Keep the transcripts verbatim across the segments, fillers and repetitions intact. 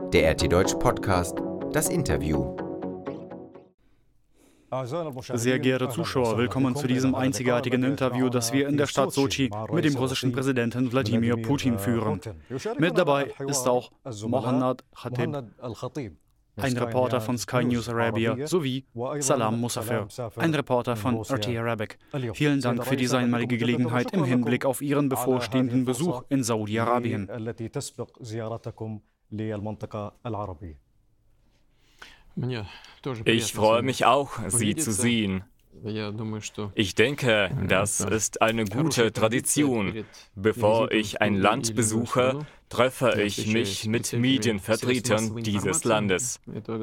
Der R T Deutsch Podcast, das Interview. Sehr geehrte Zuschauer, willkommen zu diesem einzigartigen Interview, das wir in der Stadt Sochi mit dem russischen Präsidenten Wladimir Putin führen. Mit dabei ist auch Mohanad Khatib, ein Reporter von Sky News Arabia, sowie Salam Musafir, ein Reporter von R T Arabic. Vielen Dank für diese einmalige Gelegenheit im Hinblick auf Ihren bevorstehenden Besuch in Saudi-Arabien. Ich freue mich auch, Sie zu sehen. Ich denke, das ist eine gute Tradition. Bevor ich ein Land besuche, treffe ich mich mit Medienvertretern dieses Landes.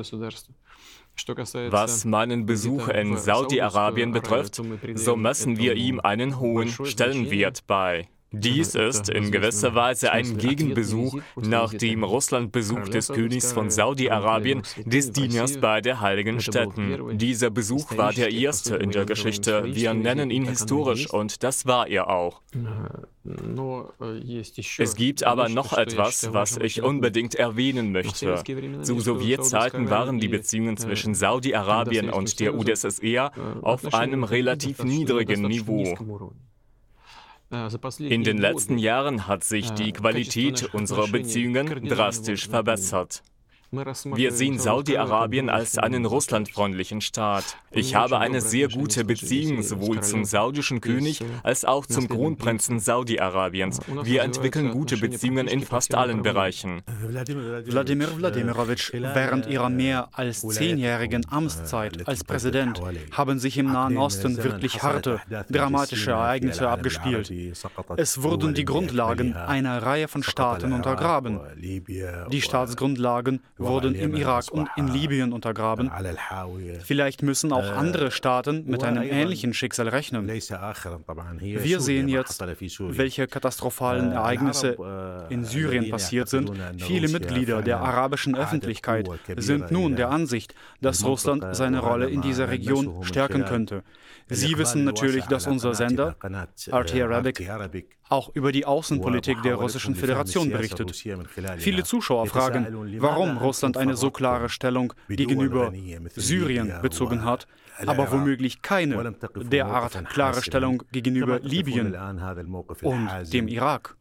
Was meinen Besuch in Saudi-Arabien betrifft, so messen wir ihm einen hohen Stellenwert bei. Dies ist in gewisser Weise ein Gegenbesuch nach dem Russlandbesuch des Königs von Saudi-Arabien, des Dieners bei der Heiligen Stätten. Dieser Besuch war der erste in der Geschichte. Wir nennen ihn historisch und das war er auch. Es gibt aber noch etwas, was ich unbedingt erwähnen möchte. Zu Sowjetzeiten waren die Beziehungen zwischen Saudi-Arabien und der U d S S R auf einem relativ niedrigen Niveau. In den letzten Jahren hat sich die Qualität unserer Beziehungen drastisch verbessert. Wir sehen Saudi-Arabien als einen russlandfreundlichen Staat. Ich habe eine sehr gute Beziehung sowohl zum saudischen König als auch zum Kronprinzen Saudi-Arabiens. Wir entwickeln gute Beziehungen in fast allen Bereichen. Wladimir Wladimirowitsch, während Ihrer mehr als zehnjährigen Amtszeit als Präsident haben sich im Nahen Osten wirklich harte, dramatische Ereignisse abgespielt. Es wurden die Grundlagen einer Reihe von Staaten untergraben. Die Staatsgrundlagen wurden im Irak und in Libyen untergraben. Vielleicht müssen auch andere Staaten mit einem ähnlichen Schicksal rechnen. Wir sehen jetzt, welche katastrophalen Ereignisse in Syrien passiert sind. Viele Mitglieder der arabischen Öffentlichkeit sind nun der Ansicht, dass Russland seine Rolle in dieser Region stärken könnte. Sie wissen natürlich, dass unser Sender, R T Arabic, auch über die Außenpolitik der Russischen Föderation berichtet. Viele Zuschauer fragen, warum Russland eine so klare Stellung gegenüber Syrien bezogen hat, aber womöglich keine derart klare Stellung gegenüber Libyen und dem Irak.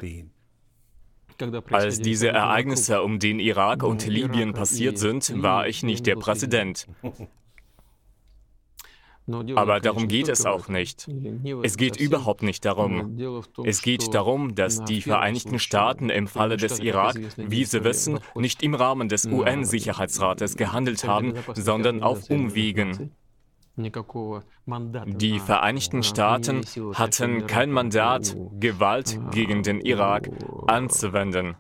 Als diese Ereignisse um den Irak und Libyen passiert sind, war ich nicht der Präsident. Aber darum geht es auch nicht. Es geht überhaupt nicht darum. Es geht darum, dass die Vereinigten Staaten im Falle des Irak, wie Sie wissen, nicht im Rahmen des U N-Sicherheitsrates gehandelt haben, sondern auf Umwegen. Die Vereinigten Staaten hatten kein Mandat, Gewalt gegen den Irak anzuwenden.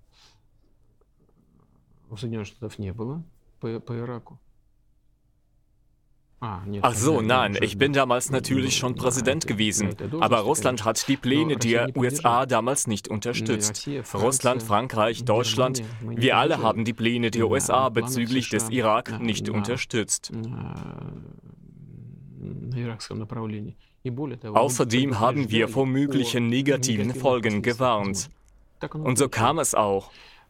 Ach so, nein, ich bin damals natürlich schon Präsident gewesen, aber Russland hat die Pläne der U S A damals nicht unterstützt. Russland, Frankreich, Deutschland, wir alle haben die Pläne der U S A bezüglich des Irak nicht unterstützt. Außerdem haben wir vor möglichen negativen Folgen gewarnt. Und so kam es auch.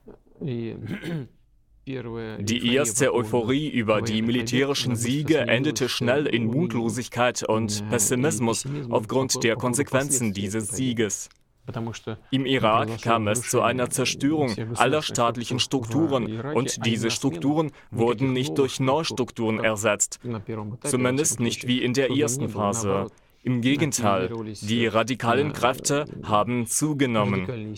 Die erste Euphorie über die militärischen Siege endete schnell in Mutlosigkeit und Pessimismus aufgrund der Konsequenzen dieses Sieges. Im Irak kam es zu einer Zerstörung aller staatlichen Strukturen und diese Strukturen wurden nicht durch Neustrukturen ersetzt, zumindest nicht wie in der ersten Phase. Im Gegenteil, die radikalen Kräfte haben zugenommen.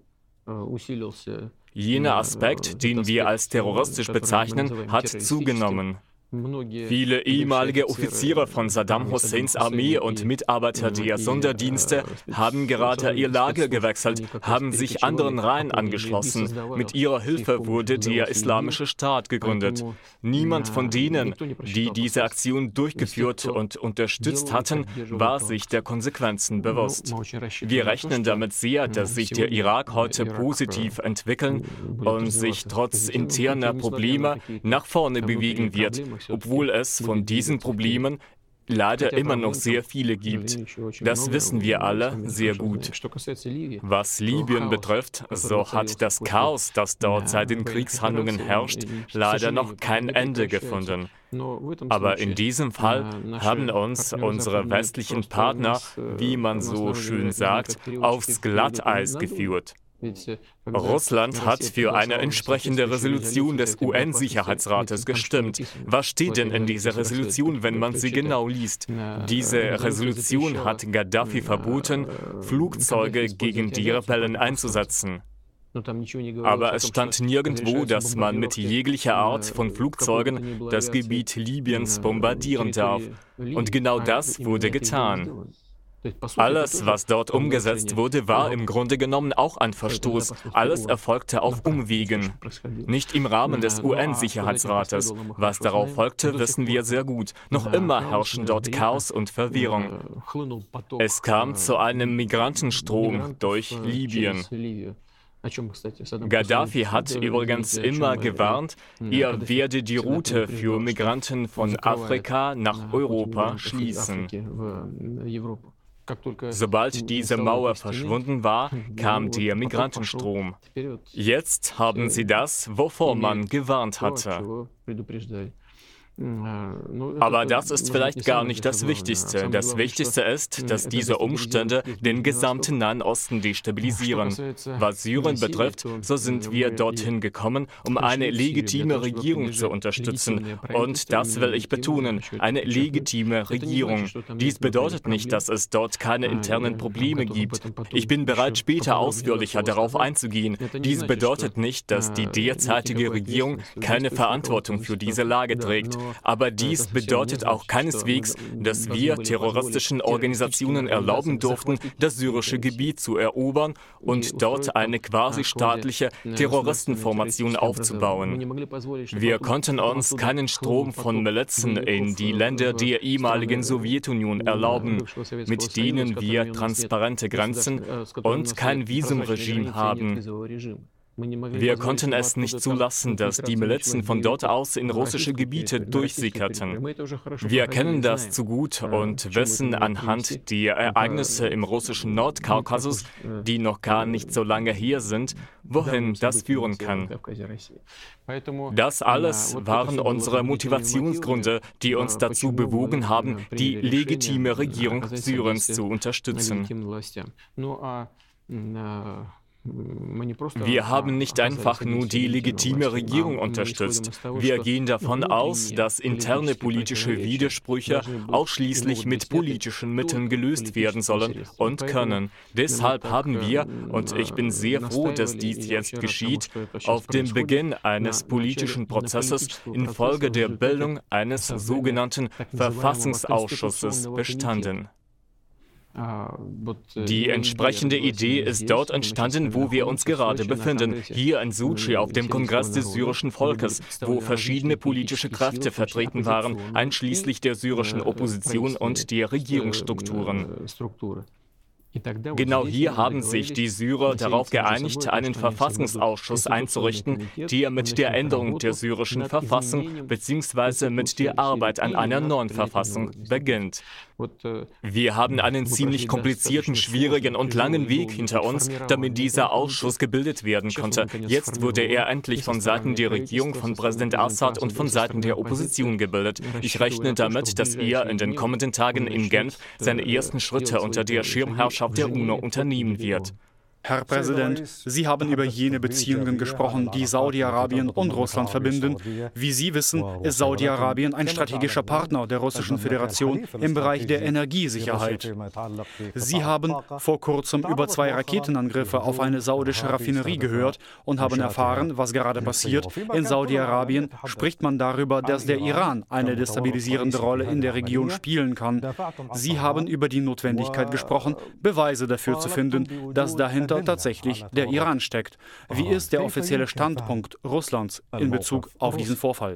Jener Aspekt, den wir als terroristisch bezeichnen, hat zugenommen. Viele ehemalige Offiziere von Saddam Husseins Armee und Mitarbeiter der Sonderdienste haben gerade ihr Lager gewechselt, haben sich anderen Reihen angeschlossen. Mit ihrer Hilfe wurde der Islamische Staat gegründet. Niemand von denen, die diese Aktion durchgeführt und unterstützt hatten, war sich der Konsequenzen bewusst. Wir rechnen damit sehr, dass sich der Irak heute positiv entwickeln und sich trotz interner Probleme nach vorne bewegen wird, obwohl es von diesen Problemen leider immer noch sehr viele gibt. Das wissen wir alle sehr gut. Was Libyen betrifft, so hat das Chaos, das dort seit den Kriegshandlungen herrscht, leider noch kein Ende gefunden. Aber in diesem Fall haben uns unsere westlichen Partner, wie man so schön sagt, aufs Glatteis geführt. Russland hat für eine entsprechende Resolution des U N-Sicherheitsrates gestimmt. Was steht denn in dieser Resolution, wenn man sie genau liest? Diese Resolution hat Gaddafi verboten, Flugzeuge gegen die Rebellen einzusetzen. Aber es stand nirgendwo, dass man mit jeglicher Art von Flugzeugen das Gebiet Libyens bombardieren darf. Und genau das wurde getan. Alles, was dort umgesetzt wurde, war im Grunde genommen auch ein Verstoß. Alles erfolgte auf Umwegen, nicht im Rahmen des U N-Sicherheitsrates. Was darauf folgte, wissen wir sehr gut. Noch immer herrschen dort Chaos und Verwirrung. Es kam zu einem Migrantenstrom durch Libyen. Gaddafi hat übrigens immer gewarnt, er werde die Route für Migranten von Afrika nach Europa schließen. Sobald diese Mauer verschwunden war, kam der Migrantenstrom. Jetzt haben sie das, wovor man gewarnt hatte. Aber das ist vielleicht gar nicht das Wichtigste. Das Wichtigste ist, dass diese Umstände den gesamten Nahen Osten destabilisieren. Was Syrien betrifft, so sind wir dorthin gekommen, um eine legitime Regierung zu unterstützen. Und das will ich betonen, eine legitime Regierung. Dies bedeutet nicht, dass es dort keine internen Probleme gibt. Ich bin bereit, später ausführlicher darauf einzugehen. Dies bedeutet nicht, dass die derzeitige Regierung keine Verantwortung für diese Lage trägt. Aber dies bedeutet auch keineswegs, dass wir terroristischen Organisationen erlauben durften, das syrische Gebiet zu erobern und dort eine quasi staatliche Terroristenformation aufzubauen. Wir konnten uns keinen Strom von Milizen in die Länder der ehemaligen Sowjetunion erlauben, mit denen wir transparente Grenzen und kein Visumregime haben. Wir konnten es nicht zulassen, dass die Milizen von dort aus in russische Gebiete durchsickerten. Wir kennen das zu gut und wissen anhand der Ereignisse im russischen Nordkaukasus, die noch gar nicht so lange her sind, wohin das führen kann. Das alles waren unsere Motivationsgründe, die uns dazu bewogen haben, die legitime Regierung Syriens zu unterstützen. Wir haben nicht einfach nur die legitime Regierung unterstützt. Wir gehen davon aus, dass interne politische Widersprüche ausschließlich mit politischen Mitteln gelöst werden sollen und können. Deshalb haben wir, und ich bin sehr froh, dass dies jetzt geschieht, auf den Beginn eines politischen Prozesses infolge der Bildung eines sogenannten Verfassungsausschusses bestanden. Die entsprechende Idee ist dort entstanden, wo wir uns gerade befinden, hier in Suchi auf dem Kongress des syrischen Volkes, wo verschiedene politische Kräfte vertreten waren, einschließlich der syrischen Opposition und der Regierungsstrukturen. Genau hier haben sich die Syrer darauf geeinigt, einen Verfassungsausschuss einzurichten, der mit der Änderung der syrischen Verfassung bzw. mit der Arbeit an einer neuen Verfassung beginnt. Wir haben einen ziemlich komplizierten, schwierigen und langen Weg hinter uns, damit dieser Ausschuss gebildet werden konnte. Jetzt wurde er endlich von Seiten der Regierung, von Präsident Assad und von Seiten der Opposition gebildet. Ich rechne damit, dass er in den kommenden Tagen in Genf seine ersten Schritte unter der Schirmherrschaft der UNO unternehmen wird. Herr Präsident, Sie haben über jene Beziehungen gesprochen, die Saudi-Arabien und Russland verbinden. Wie Sie wissen, ist Saudi-Arabien ein strategischer Partner der Russischen Föderation im Bereich der Energiesicherheit. Sie haben vor kurzem über zwei Raketenangriffe auf eine saudische Raffinerie gehört und haben erfahren, was gerade passiert. In Saudi-Arabien spricht man darüber, dass der Iran eine destabilisierende Rolle in der Region spielen kann. Sie haben über die Notwendigkeit gesprochen, Beweise dafür zu finden, dass dahinter tatsächlich der Iran steckt. Wie ist der offizielle Standpunkt Russlands in Bezug auf diesen Vorfall?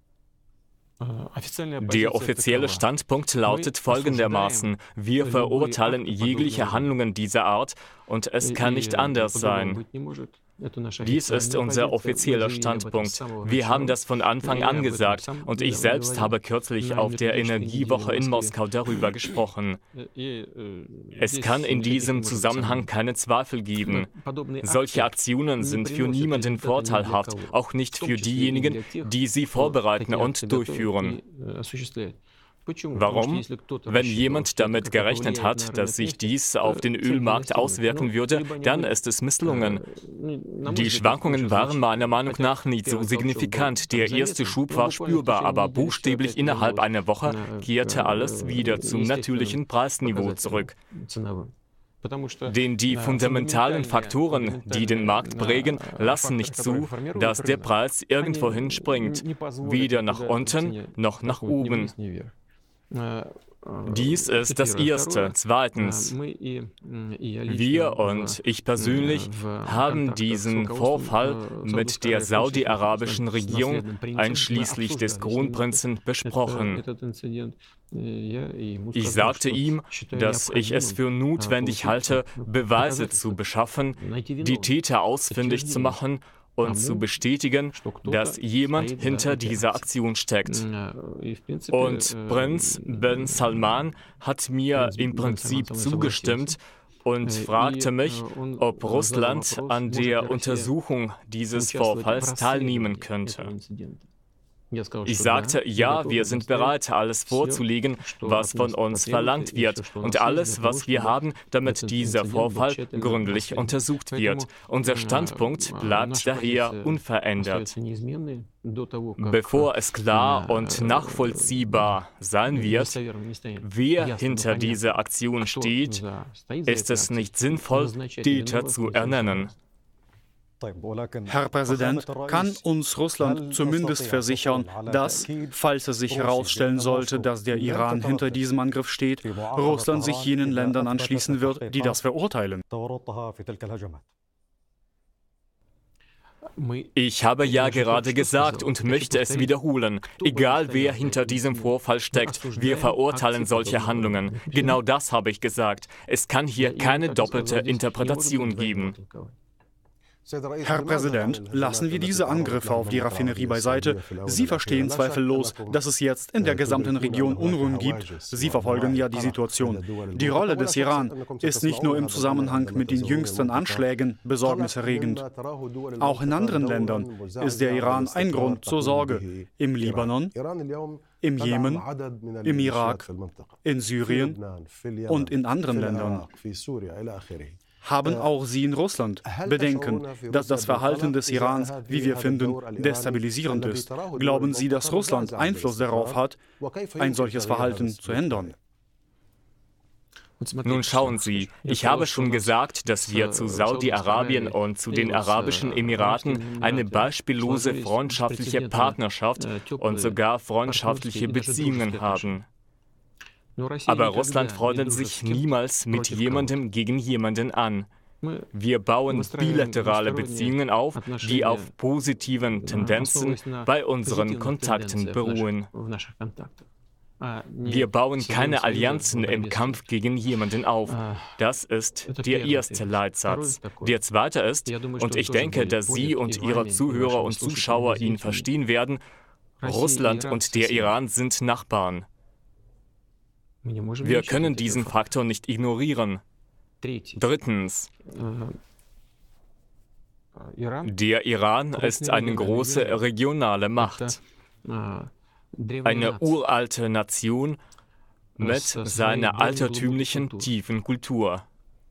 Der offizielle Standpunkt lautet folgendermaßen: Wir verurteilen jegliche Handlungen dieser Art und es kann nicht anders sein. Dies ist unser offizieller Standpunkt. Wir haben das von Anfang an gesagt und ich selbst habe kürzlich auf der Energiewoche in Moskau darüber gesprochen. Es kann in diesem Zusammenhang keine Zweifel geben. Solche Aktionen sind für niemanden vorteilhaft, auch nicht für diejenigen, die sie vorbereiten und durchführen. Warum? Wenn jemand damit gerechnet hat, dass sich dies auf den Ölmarkt auswirken würde, dann ist es misslungen. Die Schwankungen waren meiner Meinung nach nicht so signifikant. Der erste Schub war spürbar, aber buchstäblich innerhalb einer Woche kehrte alles wieder zum natürlichen Preisniveau zurück. Denn die fundamentalen Faktoren, die den Markt prägen, lassen nicht zu, dass der Preis irgendwohin springt, weder nach unten noch nach oben. Dies ist das Erste. Zweitens, wir und ich persönlich haben diesen Vorfall mit der saudi-arabischen Regierung einschließlich des Kronprinzen besprochen. Ich sagte ihm, dass ich es für notwendig halte, Beweise zu beschaffen, die Täter ausfindig zu machen und zu bestätigen, dass jemand hinter dieser Aktion steckt. Und Prinz bin Salman hat mir im Prinzip zugestimmt und fragte mich, ob Russland an der Untersuchung dieses Vorfalls teilnehmen könnte. Ich sagte, ja, wir sind bereit, alles vorzulegen, was von uns verlangt wird und alles, was wir haben, damit dieser Vorfall gründlich untersucht wird. Unser Standpunkt bleibt daher unverändert. Bevor es klar und nachvollziehbar sein wird, wer hinter dieser Aktion steht, ist es nicht sinnvoll, Täter zu ernennen. Herr Präsident, kann uns Russland zumindest versichern, dass, falls es sich herausstellen sollte, dass der Iran hinter diesem Angriff steht, Russland sich jenen Ländern anschließen wird, die das verurteilen? Ich habe ja gerade gesagt und möchte es wiederholen. Egal wer hinter diesem Vorfall steckt, wir verurteilen solche Handlungen. Genau das habe ich gesagt. Es kann hier keine doppelte Interpretation geben. Herr Präsident, lassen wir diese Angriffe auf die Raffinerie beiseite. Sie verstehen zweifellos, dass es jetzt in der gesamten Region Unruhen gibt. Sie verfolgen ja die Situation. Die Rolle des Iran ist nicht nur im Zusammenhang mit den jüngsten Anschlägen besorgniserregend. Auch in anderen Ländern ist der Iran ein Grund zur Sorge. Im Libanon, im Jemen, im Irak, in Syrien und in anderen Ländern. Haben auch Sie in Russland Bedenken, dass das Verhalten des Irans, wie wir finden, destabilisierend ist? Glauben Sie, dass Russland Einfluss darauf hat, ein solches Verhalten zu ändern? Nun schauen Sie, ich habe schon gesagt, dass wir zu Saudi-Arabien und zu den Arabischen Emiraten eine beispiellose freundschaftliche Partnerschaft und sogar freundschaftliche Beziehungen haben. Aber Russland freundet sich niemals mit jemandem gegen jemanden an. Wir bauen bilaterale Beziehungen auf, die auf positiven Tendenzen bei unseren Kontakten beruhen. Wir bauen keine Allianzen im Kampf gegen jemanden auf. Das ist der erste Leitsatz. Der zweite ist, und ich denke, dass Sie und Ihre Zuhörer und Zuschauer ihn verstehen werden, Russland und der Iran sind Nachbarn. Wir können diesen Faktor nicht ignorieren. Drittens, der Iran ist eine große regionale Macht. Eine uralte Nation mit seiner altertümlichen, tiefen Kultur.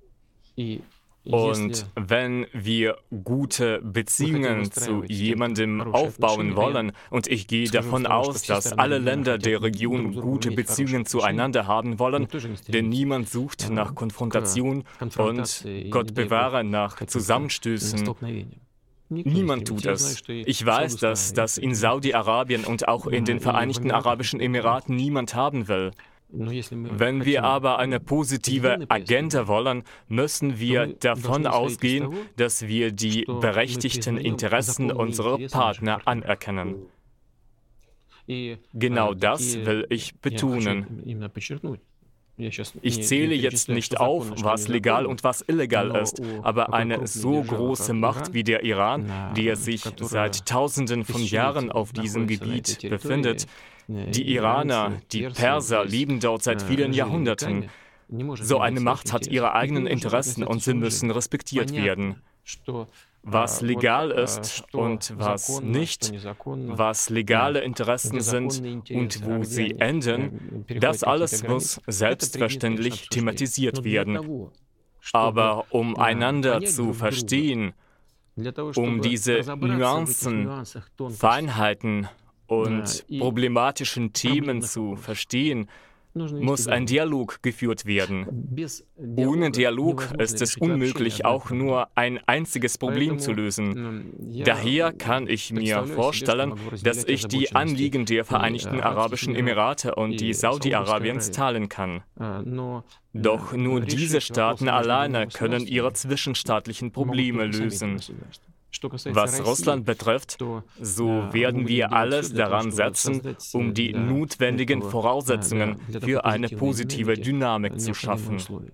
Und wenn wir gute Beziehungen zu jemandem aufbauen wollen, und ich gehe davon aus, dass alle Länder der Region gute Beziehungen zueinander haben wollen, denn niemand sucht nach Konfrontation und, Gott bewahre, nach Zusammenstößen. Niemand tut es. Ich weiß, dass das in Saudi-Arabien und auch in den Vereinigten Arabischen Emiraten niemand haben will. Wenn wir aber eine positive Agenda wollen, müssen wir davon ausgehen, dass wir die berechtigten Interessen unserer Partner anerkennen. Genau das will ich betonen. Ich zähle jetzt nicht auf, was legal und was illegal ist, aber eine so große Macht wie der Iran, die sich seit Tausenden von Jahren auf diesem Gebiet befindet, die Iraner, die Perser leben dort seit vielen Jahrhunderten. So eine Macht hat ihre eigenen Interessen und sie müssen respektiert werden. Was legal ist und was nicht, was legale Interessen sind und wo sie enden, das alles muss selbstverständlich thematisiert werden. Aber um einander zu verstehen, um diese Nuancen, Feinheiten und problematischen Themen zu verstehen, muss ein Dialog geführt werden. Ohne Dialog ist es unmöglich, auch nur ein einziges Problem zu lösen. Daher kann ich mir vorstellen, dass ich die Anliegen der Vereinigten Arabischen Emirate und die Saudi-Arabiens teilen kann. Doch nur diese Staaten alleine können ihre zwischenstaatlichen Probleme lösen. Was Russland betrifft, so werden wir alles daran setzen, um die notwendigen Voraussetzungen für eine positive Dynamik zu schaffen.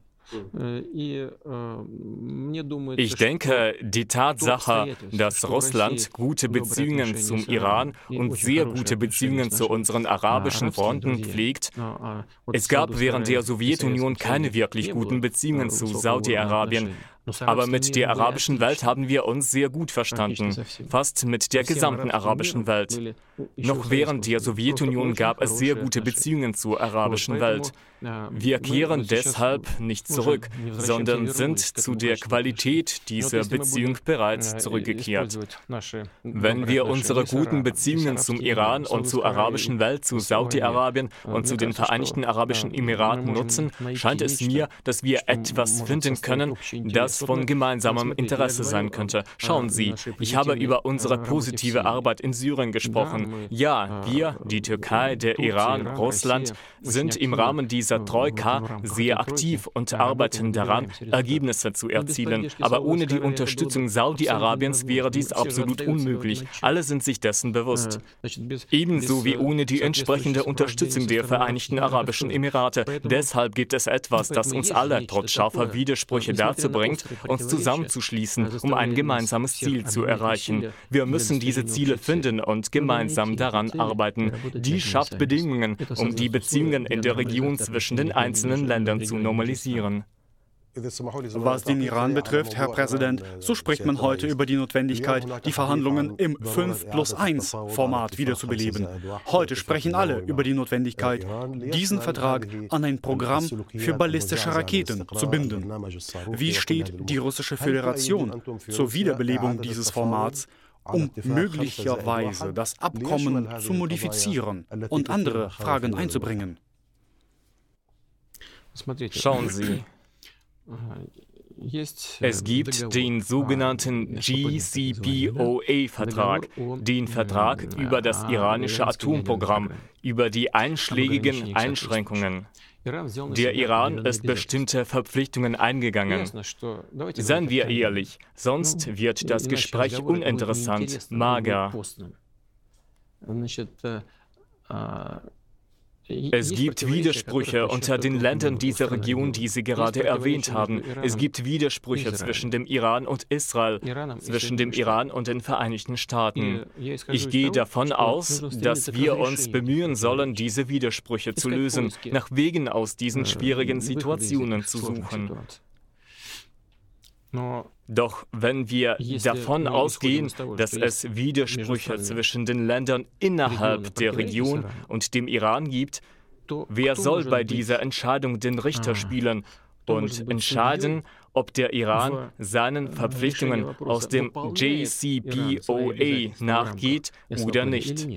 Ich denke, die Tatsache, dass Russland gute Beziehungen zum Iran und sehr gute Beziehungen zu unseren arabischen Freunden pflegt, es gab während der Sowjetunion keine wirklich guten Beziehungen zu Saudi-Arabien, aber mit der arabischen Welt haben wir uns sehr gut verstanden, fast mit der gesamten arabischen Welt. Noch während der Sowjetunion gab es sehr gute Beziehungen zur arabischen Welt. Wir kehren deshalb nicht zurück, sondern sind zu der Qualität dieser Beziehung bereits zurückgekehrt. Wenn wir unsere guten Beziehungen zum Iran und zur arabischen Welt, zu Saudi-Arabien und zu den Vereinigten Arabischen Emiraten nutzen, scheint es mir, dass wir etwas finden können, das von gemeinsamem Interesse sein könnte. Schauen Sie, ich habe über unsere positive Arbeit in Syrien gesprochen. Ja, wir, die Türkei, der Iran, Russland, sind im Rahmen dieser Troika sehr aktiv und arbeiten daran, Ergebnisse zu erzielen. Aber ohne die Unterstützung Saudi-Arabiens wäre dies absolut unmöglich. Alle sind sich dessen bewusst. Ebenso wie ohne die entsprechende Unterstützung der Vereinigten Arabischen Emirate. Deshalb gibt es etwas, das uns alle trotz scharfer Widersprüche dazu bringt, uns zusammenzuschließen, um ein gemeinsames Ziel zu erreichen. Wir müssen diese Ziele finden und gemeinsam daran arbeiten. Dies schafft Bedingungen, um die Beziehungen in der Region zwischen den einzelnen Ländern zu normalisieren. Was den Iran betrifft, Herr Präsident, so spricht man heute über die Notwendigkeit, die Verhandlungen im fünf plus eins Format wiederzubeleben. Heute sprechen alle über die Notwendigkeit, diesen Vertrag an ein Programm für ballistische Raketen zu binden. Wie steht die Russische Föderation zur Wiederbelebung dieses Formats, um möglicherweise das Abkommen zu modifizieren und andere Fragen einzubringen? Schauen Sie. Es gibt den sogenannten J C P O A-Vertrag, den Vertrag über das iranische Atomprogramm, über die einschlägigen Einschränkungen. Der Iran ist bestimmte Verpflichtungen eingegangen. Seien wir ehrlich, sonst wird das Gespräch uninteressant, mager. Es gibt Widersprüche unter den Ländern dieser Region, die Sie gerade erwähnt haben. Es gibt Widersprüche zwischen dem Iran und Israel, zwischen dem Iran und den Vereinigten Staaten. Ich gehe davon aus, dass wir uns bemühen sollen, diese Widersprüche zu lösen, nach Wegen aus diesen schwierigen Situationen zu suchen. Doch wenn wir davon ausgehen, dass es Widersprüche zwischen den Ländern innerhalb der Region und dem Iran gibt, wer soll bei dieser Entscheidung den Richter spielen und entscheiden, ob der Iran seinen Verpflichtungen aus dem J C P O A nachgeht oder nicht?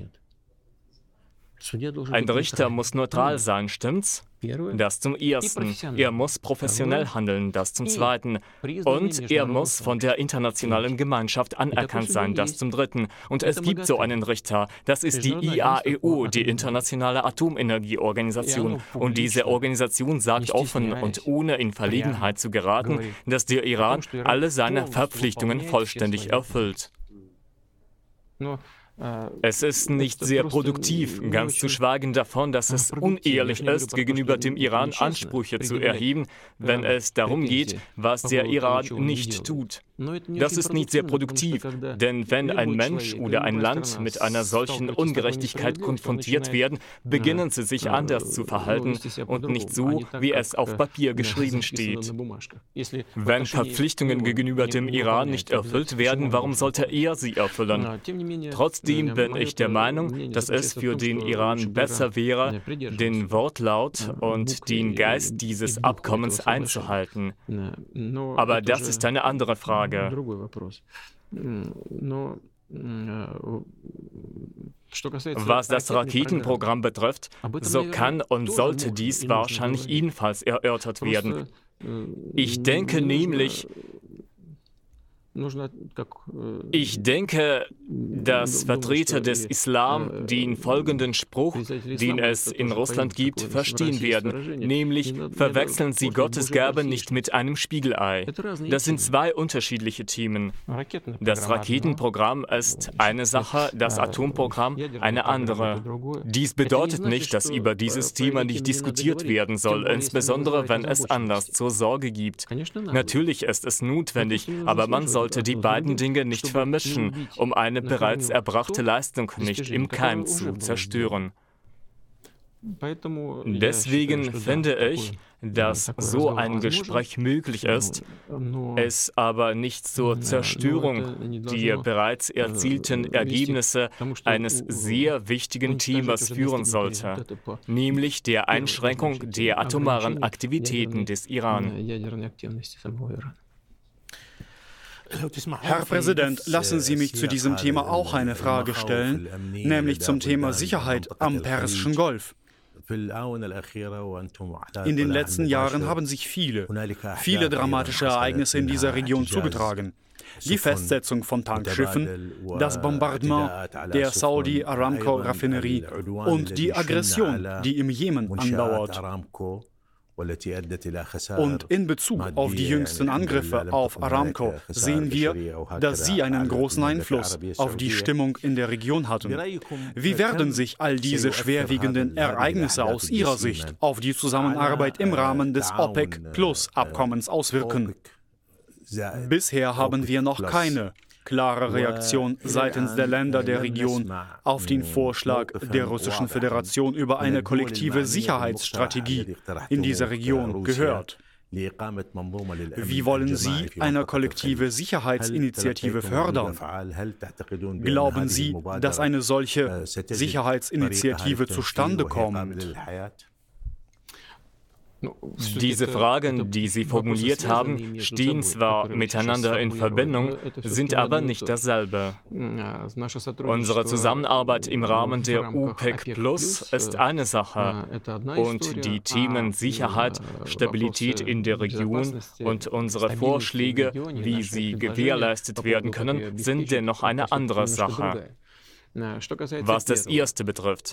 Ein Richter muss neutral sein, stimmt's? Das zum Ersten. Er muss professionell handeln, das zum Zweiten. Und er muss von der internationalen Gemeinschaft anerkannt sein, das zum Dritten. Und es gibt so einen Richter, das ist die I A E O, die Internationale Atomenergieorganisation. Und diese Organisation sagt offen und ohne in Verlegenheit zu geraten, dass der Iran alle seine Verpflichtungen vollständig erfüllt. Es ist nicht sehr produktiv, ganz zu schweigen davon, dass es unehrlich ist, gegenüber dem Iran Ansprüche zu erheben, wenn es darum geht, was der Iran nicht tut. Das ist nicht sehr produktiv, denn wenn ein Mensch oder ein Land mit einer solchen Ungerechtigkeit konfrontiert werden, beginnen sie sich anders zu verhalten und nicht so, wie es auf Papier geschrieben steht. Wenn Verpflichtungen gegenüber dem Iran nicht erfüllt werden, warum sollte er sie erfüllen? Trotzdem bin ich der Meinung, dass es für den Iran besser wäre, den Wortlaut und den Geist dieses Abkommens einzuhalten. Aber das ist eine andere Frage. Was das Raketenprogramm betrifft, so kann und sollte dies wahrscheinlich ebenfalls erörtert werden. Ich denke nämlich, Ich denke, dass Vertreter des Islam den folgenden Spruch, den es in Russland gibt, verstehen werden, nämlich verwechseln Sie Gottes Gabe nicht mit einem Spiegelei. Das sind zwei unterschiedliche Themen. Das Raketenprogramm ist eine Sache, das Atomprogramm eine andere. Dies bedeutet nicht, dass über dieses Thema nicht diskutiert werden soll, insbesondere wenn es Anlass zur Sorge gibt. Natürlich ist es notwendig, aber man sollte die beiden Dinge nicht vermischen, um eine bereits erbrachte Leistung nicht im Keim zu zerstören. Deswegen finde ich, dass so ein Gespräch möglich ist, es aber nicht zur Zerstörung der bereits erzielten Ergebnisse eines sehr wichtigen Themas führen sollte, nämlich der Einschränkung der atomaren Aktivitäten des Iran. Herr Präsident, lassen Sie mich zu diesem Thema auch eine Frage stellen, nämlich zum Thema Sicherheit am Persischen Golf. In den letzten Jahren haben sich viele, viele dramatische Ereignisse in dieser Region zugetragen. Die Festsetzung von Tankschiffen, das Bombardement der Saudi Aramco-Raffinerie und die Aggression, die im Jemen andauert. Und in Bezug auf die jüngsten Angriffe auf Aramco sehen wir, dass sie einen großen Einfluss auf die Stimmung in der Region hatten. Wie werden sich all diese schwerwiegenden Ereignisse aus Ihrer Sicht auf die Zusammenarbeit im Rahmen des OPEC-Plus-Abkommens auswirken? Bisher haben wir noch keine klare Reaktion seitens der Länder der Region auf den Vorschlag der Russischen Föderation über eine kollektive Sicherheitsstrategie in dieser Region gehört. Wie wollen Sie eine kollektive Sicherheitsinitiative fördern? Glauben Sie, dass eine solche Sicherheitsinitiative zustande kommt? Diese Fragen, die Sie formuliert haben, stehen zwar miteinander in Verbindung, sind aber nicht dasselbe. Unsere Zusammenarbeit im Rahmen der OPEC Plus ist eine Sache und die Themen Sicherheit, Stabilität in der Region und unsere Vorschläge, wie sie gewährleistet werden können, sind dennoch eine andere Sache. Was das Erste betrifft.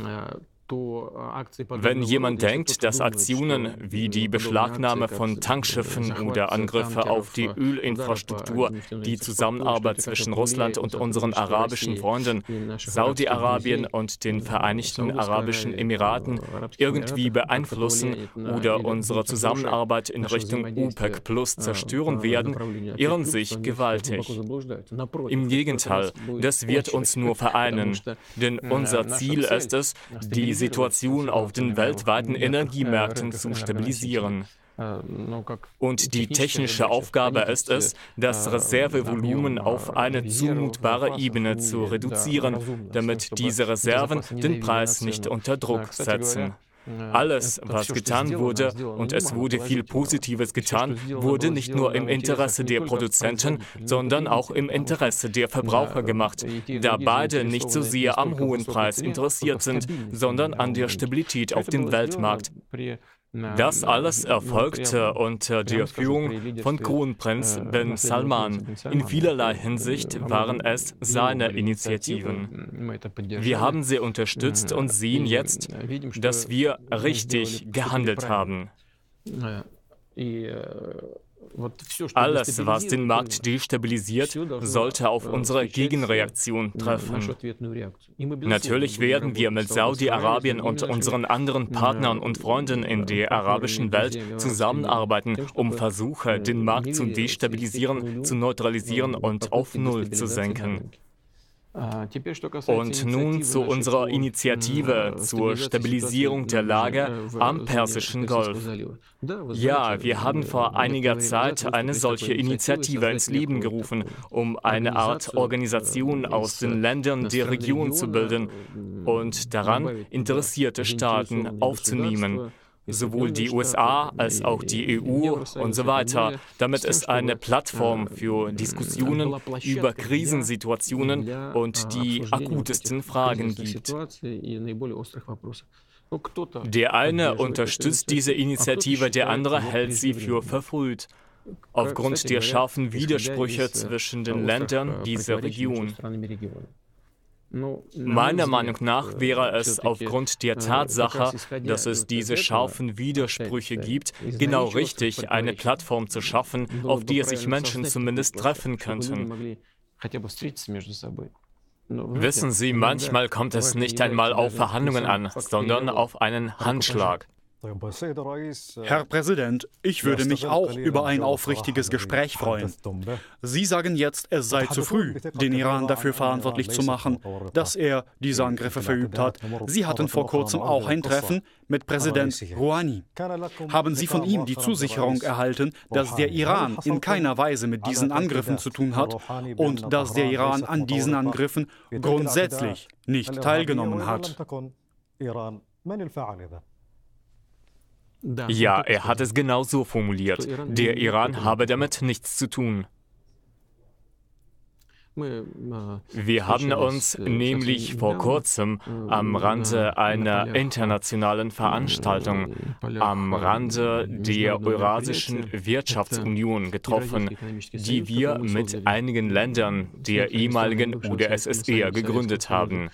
Wenn jemand denkt, dass Aktionen wie die Beschlagnahme von Tankschiffen oder Angriffe auf die Ölinfrastruktur die Zusammenarbeit zwischen Russland und unseren arabischen Freunden, Saudi-Arabien und den Vereinigten Arabischen Emiraten irgendwie beeinflussen oder unsere Zusammenarbeit in Richtung OPEC Plus zerstören werden, irren sich gewaltig. Im Gegenteil, das wird uns nur vereinen, denn unser Ziel ist es, die Situation auf den weltweiten Energiemärkten zu stabilisieren. Und die technische Aufgabe ist es, das Reservevolumen auf eine zumutbare Ebene zu reduzieren, damit diese Reserven den Preis nicht unter Druck setzen. Alles, was getan wurde, und es wurde viel Positives getan, wurde nicht nur im Interesse der Produzenten, sondern auch im Interesse der Verbraucher gemacht, da beide nicht so sehr am hohen Preis interessiert sind, sondern an der Stabilität auf dem Weltmarkt. Das alles erfolgte unter der Führung von Kronprinz bin Salman. In vielerlei Hinsicht waren es seine Initiativen. Wir haben sie unterstützt und sehen jetzt, dass wir richtig gehandelt haben. Alles, was den Markt destabilisiert, sollte auf unsere Gegenreaktion treffen. Natürlich werden wir mit Saudi-Arabien und unseren anderen Partnern und Freunden in der arabischen Welt zusammenarbeiten, um Versuche, den Markt zu destabilisieren, zu neutralisieren und auf Null zu senken. Und nun zu unserer Initiative zur Stabilisierung der Lage am Persischen Golf. Ja, wir haben vor einiger Zeit eine solche Initiative ins Leben gerufen, um eine Art Organisation aus den Ländern der Region zu bilden und daran interessierte Staaten aufzunehmen. Sowohl die U S A als auch die E U und so weiter, damit es eine Plattform für Diskussionen über Krisensituationen und die akutesten Fragen gibt. Der eine unterstützt diese Initiative, der andere hält sie für verfrüht, aufgrund der scharfen Widersprüche zwischen den Ländern dieser Region. Meiner Meinung nach wäre es aufgrund der Tatsache, dass es diese scharfen Widersprüche gibt, genau richtig, eine Plattform zu schaffen, auf der sich Menschen zumindest treffen könnten. Wissen Sie, manchmal kommt es nicht einmal auf Verhandlungen an, sondern auf einen Handschlag. Herr Präsident, ich würde mich auch über ein aufrichtiges Gespräch freuen. Sie sagen jetzt, es sei zu früh, den Iran dafür verantwortlich zu machen, dass er diese Angriffe verübt hat. Sie hatten vor kurzem auch ein Treffen mit Präsident Rouhani. Haben Sie von ihm die Zusicherung erhalten, dass der Iran in keiner Weise mit diesen Angriffen zu tun hat und dass der Iran an diesen Angriffen grundsätzlich nicht teilgenommen hat? Ja, er hat es genau so formuliert. Der Iran habe damit nichts zu tun. Wir haben uns nämlich vor kurzem am Rande einer internationalen Veranstaltung, am Rande der Eurasischen Wirtschaftsunion getroffen, die wir mit einigen Ländern der ehemaligen U d S S R gegründet haben.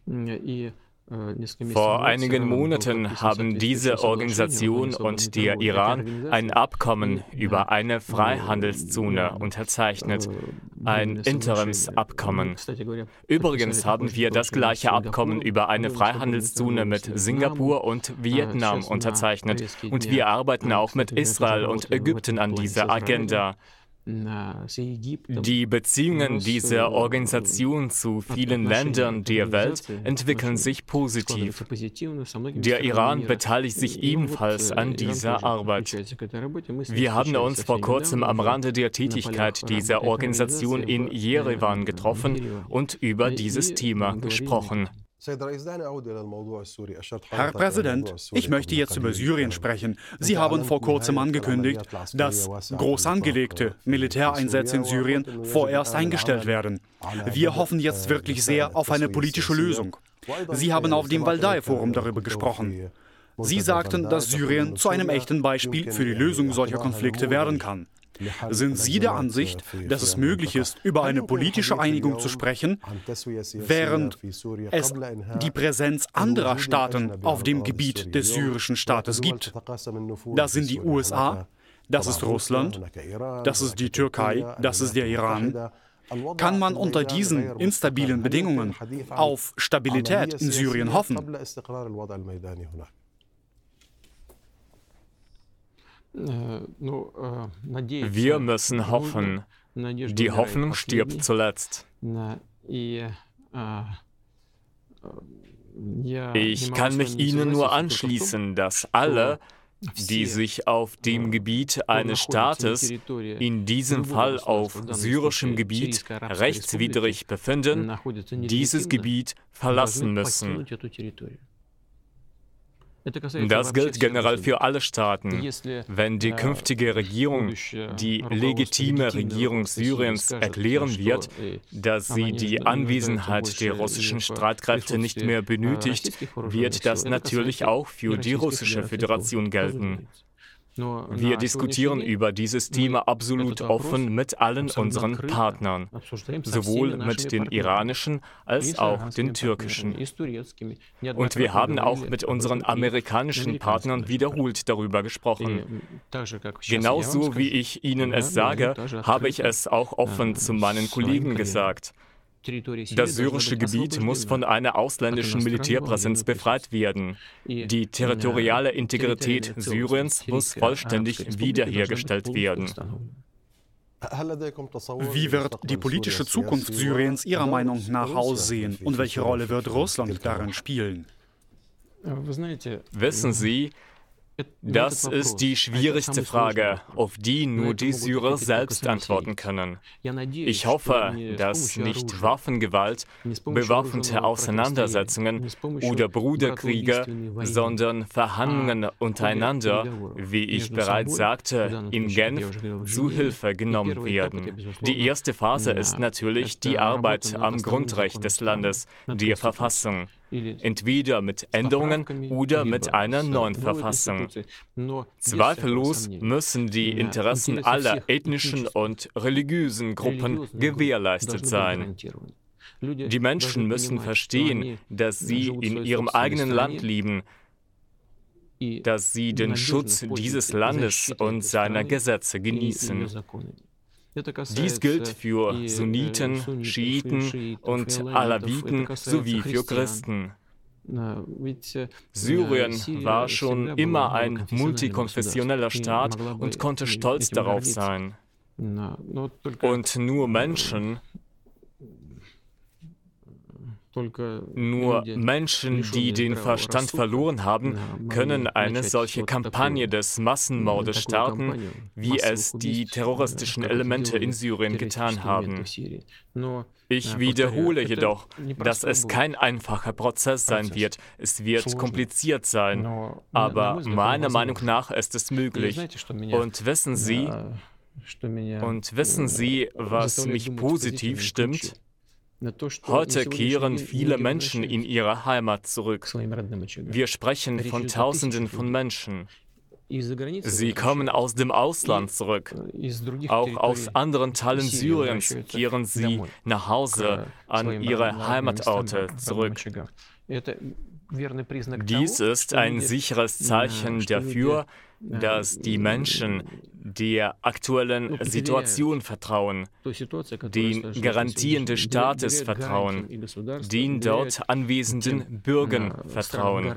Vor einigen Monaten haben diese Organisation und der Iran ein Abkommen über eine Freihandelszone unterzeichnet, ein Interimsabkommen. Übrigens haben wir das gleiche Abkommen über eine Freihandelszone mit Singapur und Vietnam unterzeichnet und wir arbeiten auch mit Israel und Ägypten an dieser Agenda. Die Beziehungen dieser Organisation zu vielen Ländern der Welt entwickeln sich positiv. Der Iran beteiligt sich ebenfalls an dieser Arbeit. Wir haben uns vor kurzem am Rande der Tätigkeit dieser Organisation in Jerewan getroffen und über dieses Thema gesprochen. Herr Präsident, ich möchte jetzt über Syrien sprechen. Sie haben vor kurzem angekündigt, dass groß angelegte Militäreinsätze in Syrien vorerst eingestellt werden. Wir hoffen jetzt wirklich sehr auf eine politische Lösung. Sie haben auf dem Valdai-Forum darüber gesprochen. Sie sagten, dass Syrien zu einem echten Beispiel für die Lösung solcher Konflikte werden kann. Sind Sie der Ansicht, dass es möglich ist, über eine politische Einigung zu sprechen, während es die Präsenz anderer Staaten auf dem Gebiet des syrischen Staates gibt? Das sind die U S A, das ist Russland, das ist die Türkei, das ist der Iran. Kann man unter diesen instabilen Bedingungen auf Stabilität in Syrien hoffen? Wir müssen hoffen. Die Hoffnung stirbt zuletzt. Ich kann mich Ihnen nur anschließen, dass alle, die sich auf dem Gebiet eines Staates, in diesem Fall auf syrischem Gebiet, rechtswidrig befinden, dieses Gebiet verlassen müssen. Das gilt generell für alle Staaten. Wenn die künftige Regierung, die legitime Regierung Syriens, erklären wird, dass sie die Anwesenheit der russischen Streitkräfte nicht mehr benötigt, wird das natürlich auch für die Russische Föderation gelten. Wir diskutieren über dieses Thema absolut offen mit allen unseren Partnern, sowohl mit den iranischen als auch den türkischen. Und wir haben auch mit unseren amerikanischen Partnern wiederholt darüber gesprochen. Genauso wie ich Ihnen es sage, habe ich es auch offen zu meinen Kollegen gesagt. Das syrische Gebiet muss von einer ausländischen Militärpräsenz befreit werden. Die territoriale Integrität Syriens muss vollständig wiederhergestellt werden. Wie wird die politische Zukunft Syriens Ihrer Meinung nach aussehen und welche Rolle wird Russland darin spielen? Wissen Sie, das ist die schwierigste Frage, auf die nur die Syrer selbst antworten können. Ich hoffe, dass nicht Waffengewalt, bewaffnete Auseinandersetzungen oder Bruderkriege, sondern Verhandlungen untereinander, wie ich bereits sagte, in Genf zu Hilfe genommen werden. Die erste Phase ist natürlich die Arbeit am Grundrecht des Landes, der Verfassung. Entweder mit Änderungen oder mit einer neuen Verfassung. Zweifellos müssen die Interessen aller ethnischen und religiösen Gruppen gewährleistet sein. Die Menschen müssen verstehen, dass sie in ihrem eigenen Land leben, dass sie den Schutz dieses Landes und seiner Gesetze genießen. Dies gilt für Sunniten, Schiiten und Alawiten sowie für Christen. Syrien war schon immer ein multikonfessioneller Staat und konnte stolz darauf sein. Und nur Menschen, Nur Menschen, die den Verstand verloren haben, können eine solche Kampagne des Massenmordes starten, wie es die terroristischen Elemente in Syrien getan haben. Ich wiederhole jedoch, dass es kein einfacher Prozess sein wird. Es wird kompliziert sein, aber meiner Meinung nach ist es möglich. Und wissen Sie, und wissen Sie, was mich positiv stimmt? Heute kehren viele Menschen in ihre Heimat zurück. Wir sprechen von Tausenden von Menschen. Sie kommen aus dem Ausland zurück. Auch aus anderen Teilen Syriens kehren sie nach Hause an ihre Heimatorte zurück. Dies ist ein sicheres Zeichen dafür, dass die Menschen der aktuellen Situation vertrauen, den Garantien des Staates vertrauen, den dort anwesenden Bürgern vertrauen.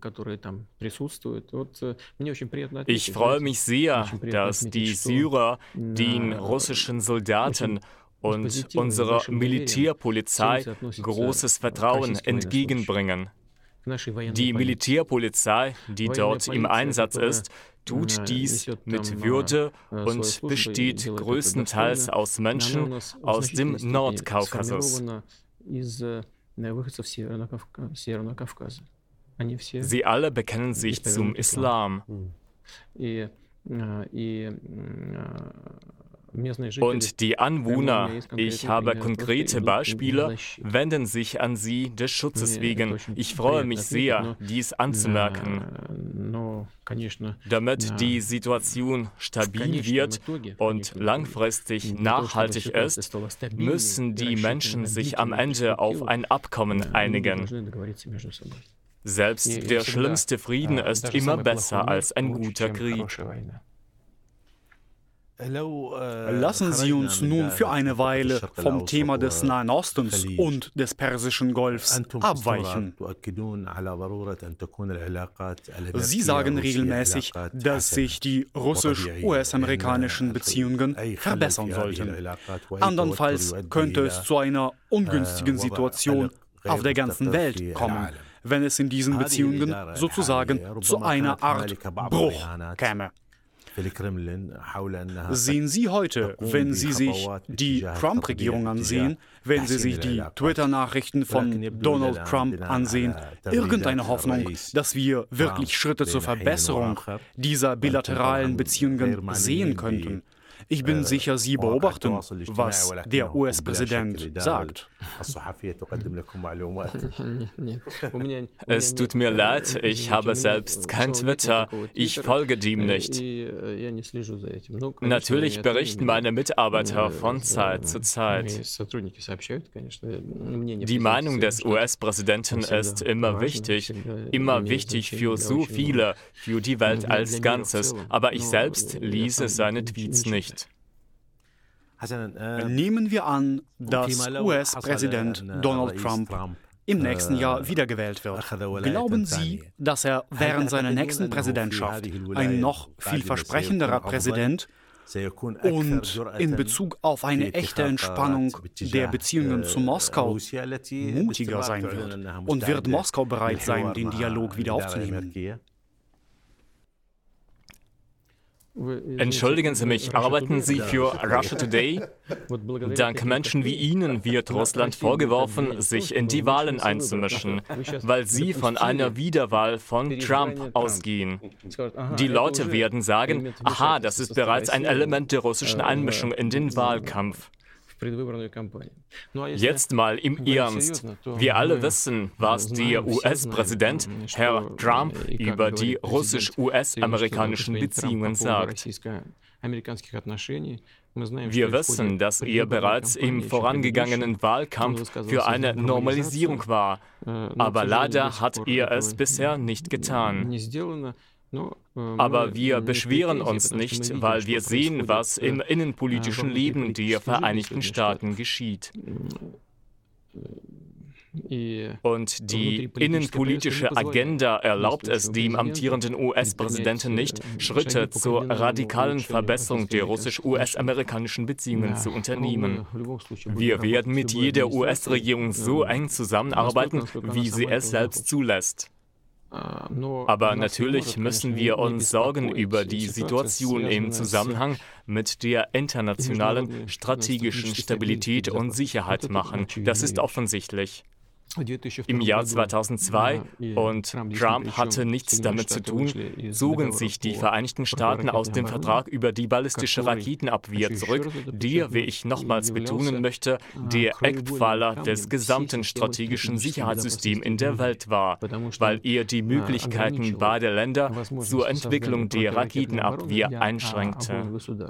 Ich freue mich sehr, dass die Syrer den russischen Soldaten und unserer Militärpolizei großes Vertrauen entgegenbringen. Die Militärpolizei, die dort im Einsatz ist, tut dies mit Würde und besteht größtenteils aus Menschen aus dem Nordkaukasus. Sie alle bekennen sich zum Islam. Und die Anwohner, ich habe konkrete Beispiele, wenden sich an sie des Schutzes wegen. Ich freue mich sehr, dies anzumerken. Damit die Situation stabil wird und langfristig nachhaltig ist, müssen die Menschen sich am Ende auf ein Abkommen einigen. Selbst der schlimmste Frieden ist immer besser als ein guter Krieg. Lassen Sie uns nun für eine Weile vom Thema des Nahen Ostens und des Persischen Golfs abweichen. Sie sagen regelmäßig, dass sich die russisch-U S-amerikanischen Beziehungen verbessern sollten. Andernfalls könnte es zu einer ungünstigen Situation auf der ganzen Welt kommen, wenn es in diesen Beziehungen sozusagen zu einer Art Bruch käme. Sehen Sie heute, wenn Sie sich die Trump-Regierung ansehen, wenn Sie sich die Twitter-Nachrichten von Donald Trump ansehen, irgendeine Hoffnung, dass wir wirklich Schritte zur Verbesserung dieser bilateralen Beziehungen sehen könnten? Ich bin sicher, Sie beobachten, was der U S-Präsident sagt. Es tut mir leid, ich habe selbst kein Twitter, ich folge dem nicht. Natürlich berichten meine Mitarbeiter von Zeit zu Zeit. Die Meinung des U S-Präsidenten ist immer wichtig, immer wichtig für so viele, für die Welt als Ganzes, aber ich selbst lese seine Tweets nicht. Nehmen wir an, dass U S-Präsident Donald Trump im nächsten Jahr wiedergewählt wird. Glauben Sie, dass er während seiner nächsten Präsidentschaft ein noch vielversprechenderer Präsident und in Bezug auf eine echte Entspannung der Beziehungen zu Moskau mutiger sein wird? Und wird Moskau bereit sein, den Dialog wieder aufzunehmen? Entschuldigen Sie mich, arbeiten Sie für Russia Today? Dank Menschen wie Ihnen wird Russland vorgeworfen, sich in die Wahlen einzumischen, weil Sie von einer Wiederwahl von Trump ausgehen. Die Leute werden sagen, aha, das ist bereits ein Element der russischen Einmischung in den Wahlkampf. Jetzt mal im Ernst. Wir alle wissen, was der U S-Präsident, Herr Trump, über die russisch-U S-amerikanischen Beziehungen sagt. Wir wissen, dass er bereits im vorangegangenen Wahlkampf für eine Normalisierung war, aber leider hat er es bisher nicht getan. Aber wir beschweren uns nicht, weil wir sehen, was im innenpolitischen Leben der Vereinigten Staaten geschieht. Und die innenpolitische Agenda erlaubt es dem amtierenden U S-Präsidenten nicht, Schritte zur radikalen Verbesserung der russisch-U S-amerikanischen Beziehungen zu unternehmen. Wir werden mit jeder U S-Regierung so eng zusammenarbeiten, wie sie es selbst zulässt. Aber natürlich müssen wir uns Sorgen über die Situation im Zusammenhang mit der internationalen strategischen Stabilität und Sicherheit machen. Das ist offensichtlich. Im Jahr zweitausendzwei, und Trump hatte nichts damit zu tun, zogen sich die Vereinigten Staaten aus dem Vertrag über die ballistische Raketenabwehr zurück, der, wie ich nochmals betonen möchte, der Eckpfeiler des gesamten strategischen Sicherheitssystems in der Welt war, weil er die Möglichkeiten beider Länder zur Entwicklung der Raketenabwehr einschränkte.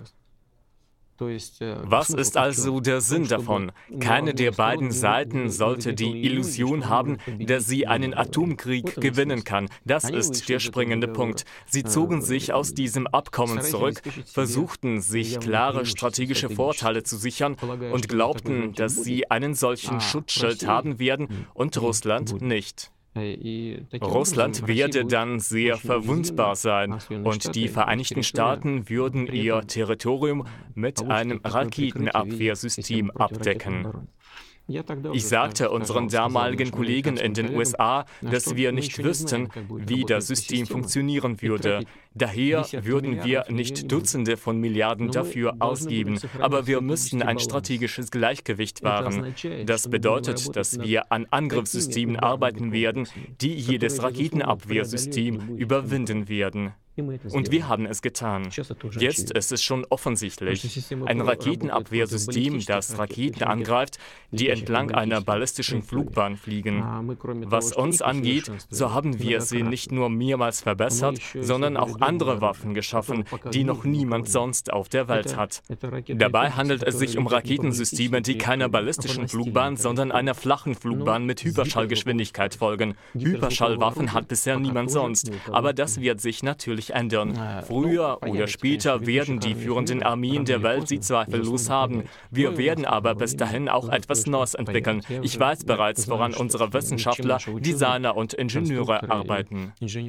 Was ist also der Sinn davon? Keine der beiden Seiten sollte die Illusion haben, dass sie einen Atomkrieg gewinnen kann. Das ist der springende Punkt. Sie zogen sich aus diesem Abkommen zurück, versuchten, sich klare strategische Vorteile zu sichern und glaubten, dass sie einen solchen Schutzschild haben werden und Russland nicht. Russland werde dann sehr verwundbar sein und die Vereinigten Staaten würden ihr Territorium mit einem Raketenabwehrsystem abdecken. Ich sagte unseren damaligen Kollegen in den U S A, dass wir nicht wüssten, wie das System funktionieren würde. Daher würden wir nicht Dutzende von Milliarden dafür ausgeben, aber wir müssten ein strategisches Gleichgewicht wahren. Das bedeutet, dass wir an Angriffssystemen arbeiten werden, die jedes Raketenabwehrsystem überwinden werden. Und wir haben es getan. Jetzt ist es schon offensichtlich. Ein Raketenabwehrsystem, das Raketen angreift, die entlang einer ballistischen Flugbahn fliegen. Was uns angeht, so haben wir sie nicht nur mehrmals verbessert, sondern auch andere Waffen geschaffen, die noch niemand sonst auf der Welt hat. Dabei handelt es sich um Raketensysteme, die keiner ballistischen Flugbahn, sondern einer flachen Flugbahn mit Hyperschallgeschwindigkeit folgen. Hyperschallwaffen hat bisher niemand sonst, aber das wird sich natürlich ändern. Früher oder später werden die führenden Armeen der Welt sie zweifellos haben. Wir werden aber bis dahin auch etwas Neues entwickeln. Ich weiß bereits, woran unsere Wissenschaftler, Designer und Ingenieure arbeiten.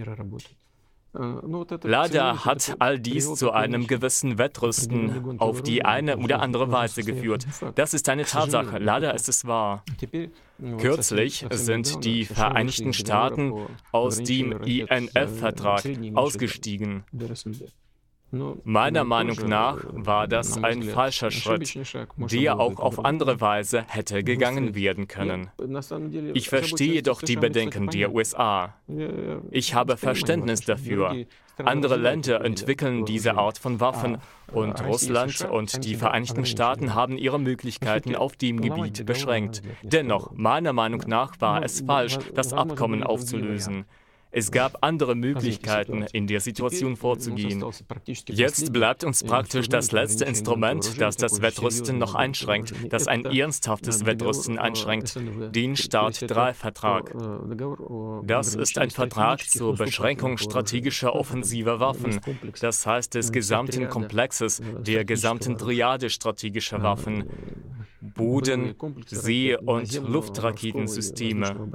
Leider hat all dies zu einem gewissen Wettrüsten auf die eine oder andere Weise geführt. Das ist eine Tatsache. Leider ist es wahr. Kürzlich sind die Vereinigten Staaten aus dem I N F-Vertrag ausgestiegen. Meiner Meinung nach war das ein falscher Schritt, der auch auf andere Weise hätte gegangen werden können. Ich verstehe jedoch die Bedenken der U S A. Ich habe Verständnis dafür. Andere Länder entwickeln diese Art von Waffen und Russland und die Vereinigten Staaten haben ihre Möglichkeiten auf dem Gebiet beschränkt. Dennoch, meiner Meinung nach war es falsch, das Abkommen aufzulösen. Es gab andere Möglichkeiten, in der Situation vorzugehen. Jetzt bleibt uns praktisch das letzte Instrument, das das Wettrüsten noch einschränkt, das ein ernsthaftes Wettrüsten einschränkt, den START drei Vertrag. Das ist ein Vertrag zur Beschränkung strategischer offensiver Waffen, das heißt des gesamten Komplexes, der gesamten Triade strategischer Waffen, Boden-, See- und Luftraketensysteme.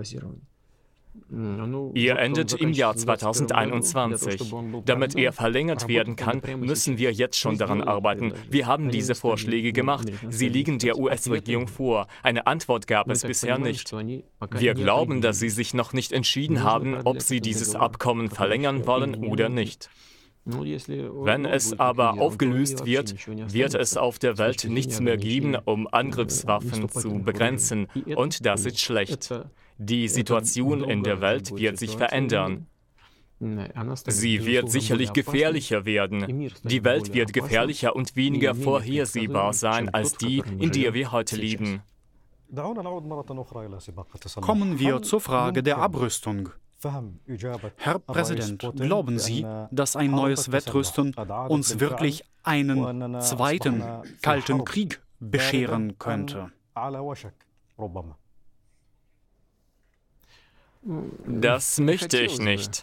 Er endet im Jahr zweitausendeinundzwanzig. Damit er verlängert werden kann, müssen wir jetzt schon daran arbeiten. Wir haben diese Vorschläge gemacht. Sie liegen der U S-Regierung vor. Eine Antwort gab es bisher nicht. Wir glauben, dass sie sich noch nicht entschieden haben, ob sie dieses Abkommen verlängern wollen oder nicht. Wenn es aber aufgelöst wird, wird es auf der Welt nichts mehr geben, um Angriffswaffen zu begrenzen. Und das ist schlecht. Die Situation in der Welt wird sich verändern. Sie wird sicherlich gefährlicher werden. Die Welt wird gefährlicher und weniger vorhersehbar sein als die, in der wir heute leben. Kommen wir zur Frage der Abrüstung. Herr Präsident, glauben Sie, dass ein neues Wettrüsten uns wirklich einen zweiten Kalten Krieg bescheren könnte? Das möchte ich nicht.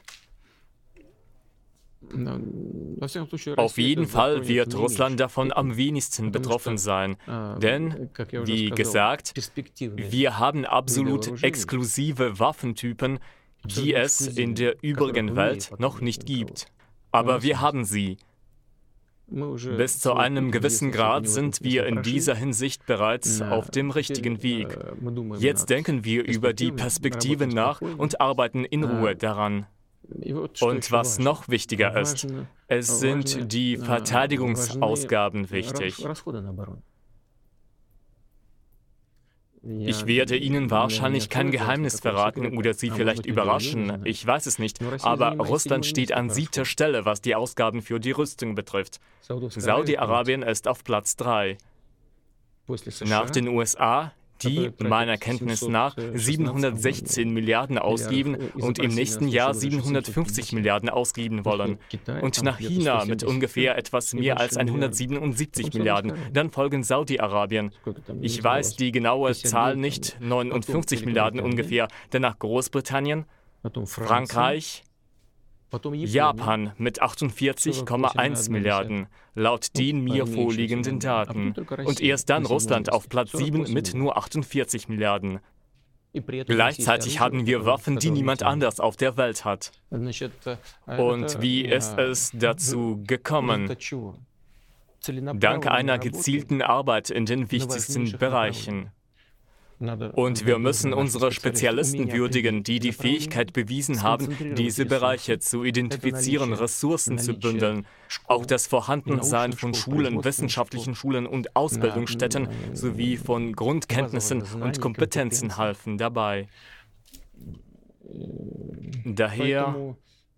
Auf jeden Fall wird Russland davon am wenigsten betroffen sein, denn, wie gesagt, wir haben absolut exklusive Waffentypen, die es in der übrigen Welt noch nicht gibt. Aber wir haben sie. Bis zu einem gewissen Grad sind wir in dieser Hinsicht bereits auf dem richtigen Weg. Jetzt denken wir über die Perspektiven nach und arbeiten in Ruhe daran. Und was noch wichtiger ist, es sind die Verteidigungsausgaben wichtig. Ich werde Ihnen wahrscheinlich kein Geheimnis verraten oder Sie vielleicht überraschen, ich weiß es nicht, aber Russland steht an siebter Stelle, was die Ausgaben für die Rüstung betrifft. Saudi-Arabien ist auf Platz drei. Nach den U S A, die meiner Kenntnis nach siebenhundertsechzehn Milliarden ausgeben und im nächsten Jahr siebenhundertfünfzig Milliarden ausgeben wollen. Und nach China mit ungefähr etwas mehr als hundertsiebenundsiebzig Milliarden. Dann folgen Saudi-Arabien. Ich weiß die genaue Zahl nicht, neunundfünfzig Milliarden ungefähr. Danach Großbritannien, Frankreich, Japan mit achtundvierzig Komma eins Milliarden, laut den mir vorliegenden Daten. Und erst dann Russland auf Platz sieben mit nur achtundvierzig Milliarden. Gleichzeitig haben wir Waffen, die niemand anders auf der Welt hat. Und wie ist es dazu gekommen? Dank einer gezielten Arbeit in den wichtigsten Bereichen. Und wir müssen unsere Spezialisten würdigen, die die Fähigkeit bewiesen haben, diese Bereiche zu identifizieren, Ressourcen zu bündeln. Auch das Vorhandensein von Schulen, wissenschaftlichen Schulen und Ausbildungsstätten sowie von Grundkenntnissen und Kompetenzen halfen dabei. Daher,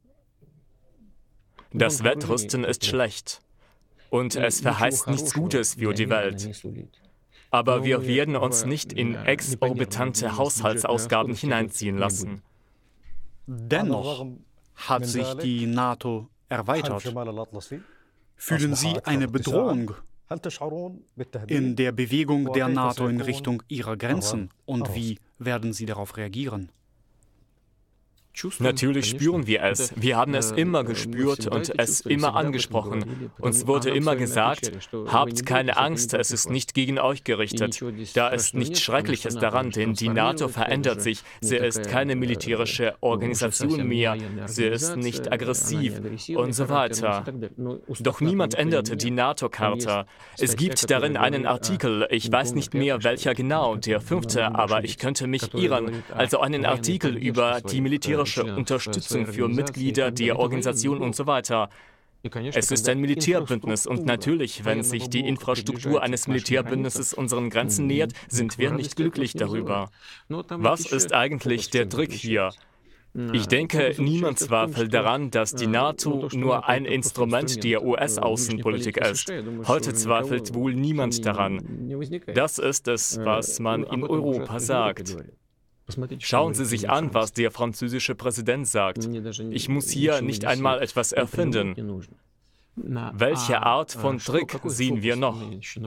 das Wettrüsten ist schlecht und es verheißt nichts Gutes für die Welt. Aber wir werden uns nicht in exorbitante Haushaltsausgaben hineinziehen lassen. Dennoch hat sich die NATO erweitert. Fühlen Sie eine Bedrohung in der Bewegung der NATO in Richtung ihrer Grenzen? Und wie werden Sie darauf reagieren? Natürlich spüren wir es. Wir haben es immer gespürt und es immer angesprochen. Uns wurde immer gesagt, habt keine Angst, es ist nicht gegen euch gerichtet. Da ist nichts Schreckliches daran, denn die NATO verändert sich. Sie ist keine militärische Organisation mehr. Sie ist nicht aggressiv und so weiter. Doch niemand änderte die NATO-Charta. Es gibt darin einen Artikel, ich weiß nicht mehr welcher genau, der fünfte, aber ich könnte mich irren, also einen Artikel über die militärische Unterstützung für Mitglieder der Organisation und so weiter. Es ist ein Militärbündnis und natürlich, wenn sich die Infrastruktur eines Militärbündnisses unseren Grenzen nähert, sind wir nicht glücklich darüber. Was ist eigentlich der Trick hier? Ich denke, niemand zweifelt daran, dass die NATO nur ein Instrument der U S-Außenpolitik ist. Heute zweifelt wohl niemand daran. Das ist es, was man in Europa sagt. Schauen Sie sich an, was der französische Präsident sagt. Ich muss hier nicht einmal etwas erfinden. Welche Art von Trick sehen wir noch?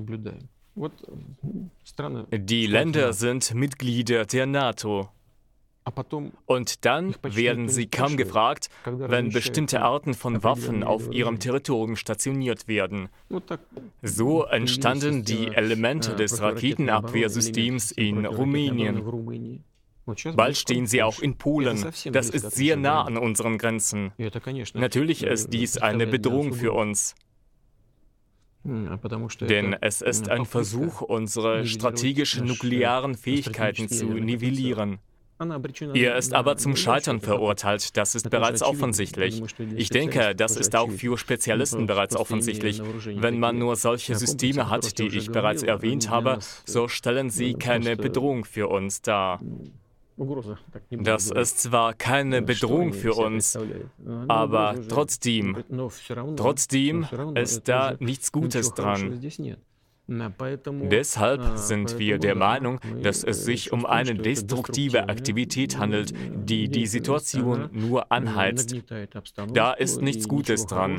Die Länder sind Mitglieder der NATO. Und dann werden sie kaum gefragt, wenn bestimmte Arten von Waffen auf ihrem Territorium stationiert werden. So entstanden die Elemente des Raketenabwehrsystems in Rumänien. Bald stehen sie auch in Polen. Das ist sehr nah an unseren Grenzen. Natürlich ist dies eine Bedrohung für uns. Denn es ist ein Versuch, unsere strategischen nuklearen Fähigkeiten zu nivellieren. Er ist aber zum Scheitern verurteilt, das ist bereits offensichtlich. Ich denke, das ist auch für Spezialisten bereits offensichtlich. Wenn man nur solche Systeme hat, die ich bereits erwähnt habe, so stellen sie keine Bedrohung für uns dar. Das ist zwar keine Bedrohung für uns, aber trotzdem, trotzdem ist da nichts Gutes dran. Deshalb sind wir der Meinung, dass es sich um eine destruktive Aktivität handelt, die die Situation nur anheizt. Da ist nichts Gutes dran.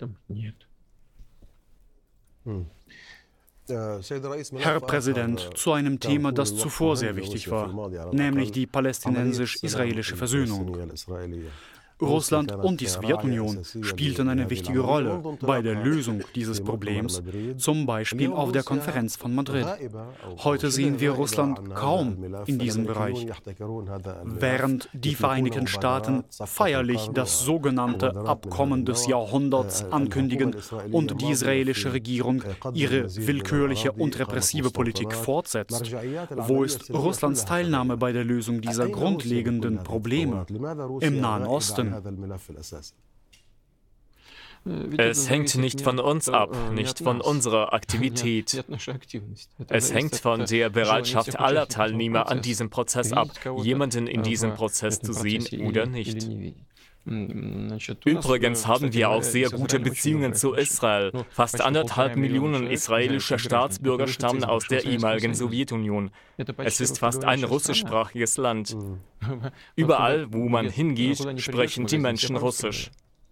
Herr Präsident, zu einem Thema, das zuvor sehr wichtig war, nämlich die palästinensisch-israelische Versöhnung. Russland und die Sowjetunion spielten eine wichtige Rolle bei der Lösung dieses Problems, zum Beispiel auf der Konferenz von Madrid. Heute sehen wir Russland kaum in diesem Bereich, während die Vereinigten Staaten feierlich das sogenannte Abkommen des Jahrhunderts ankündigen und die israelische Regierung ihre willkürliche und repressive Politik fortsetzt. Wo ist Russlands Teilnahme bei der Lösung dieser grundlegenden Probleme im Nahen Osten? Es hängt nicht von uns ab, nicht von unserer Aktivität. Es hängt von der Bereitschaft aller Teilnehmer an diesem Prozess ab, jemanden in diesem Prozess zu sehen oder nicht. Übrigens haben wir auch sehr gute Beziehungen zu Israel. Fast anderthalb Millionen israelische Staatsbürger stammen aus der ehemaligen Sowjetunion. Es ist fast ein russischsprachiges Land. Überall, wo man hingeht, sprechen die Menschen Russisch.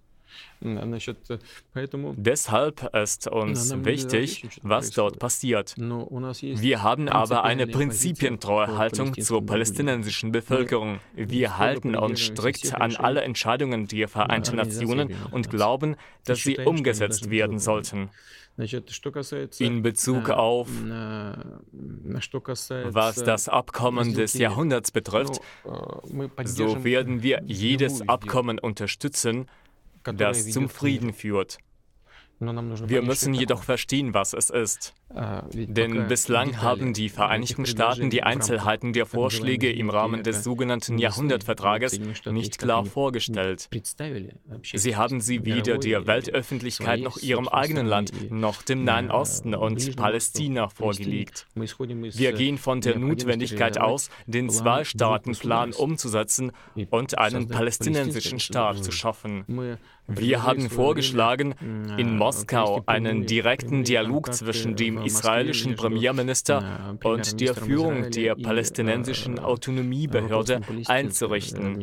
Deshalb ist uns wichtig, was dort passiert. Wir haben aber eine prinzipientreue Haltung zur palästinensischen Bevölkerung. Wir halten uns strikt an alle Entscheidungen der Vereinten Nationen und glauben, dass sie umgesetzt werden sollten. In Bezug auf, was das Abkommen des Jahrhunderts betrifft, so werden wir jedes Abkommen unterstützen, das zum Frieden führt. Wir müssen jedoch verstehen, was es ist. Denn bislang haben die Vereinigten Staaten die Einzelheiten der Vorschläge im Rahmen des sogenannten Jahrhundertvertrages nicht klar vorgestellt. Sie haben sie weder der Weltöffentlichkeit noch ihrem eigenen Land, noch dem Nahen Osten und Palästina vorgelegt. Wir gehen von der Notwendigkeit aus, den Zwei-Staaten-Plan umzusetzen und einen palästinensischen Staat zu schaffen. Wir haben vorgeschlagen, in Moskau einen direkten Dialog zwischen dem israelischen Premierminister und der Führung der palästinensischen Autonomiebehörde einzurichten.